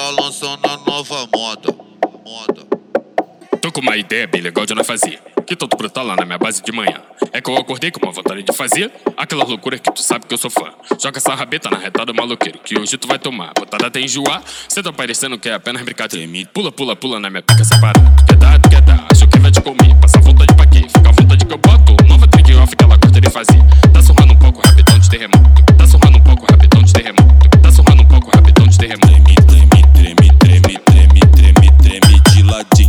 tá lançando a nova moda. Tô com uma ideia bem legal de nós fazer, que tô brotar lá na minha base de manhã. É que eu acordei com uma vontade de fazer aquela loucura que tu sabe que eu sou fã. Joga essa rabeta na reta do maloqueiro, que hoje tu vai tomar botada até enjoar. Cê tá parecendo que é apenas brincar de mim. Pula, pula, pula na minha pica separada. Tu quer dar, acho que vai te comer. Passa vontade pra quê? Fica à vontade que eu boto nova trick off que ela gosta de fazer. Tá surrando um pouco, rapidão de terremoto. Tá surrando um pouco, rapidão de terremoto. Tá surrando um pouco, rapidão de terremoto. Treme de ladinho.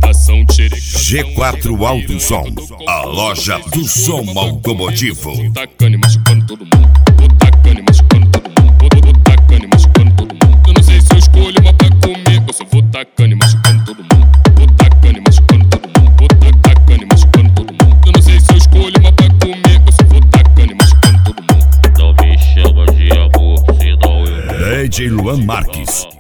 G4 Alto Som, a loja do som automotivo. Tacane machucando todo mundo. Tacane machucando todo mundo. Tacane machucando todo mundo. Eu não sei se eu escolho uma pra comer. Eu só vou tacane machucando todo mundo. Tacane machucando todo mundo. Tacane machucando todo mundo. Eu não sei se eu escolho uma pra comer. Eu só vou tacane machucando todo mundo. Não me chama de amor, senão eu. DJ Luan Marques.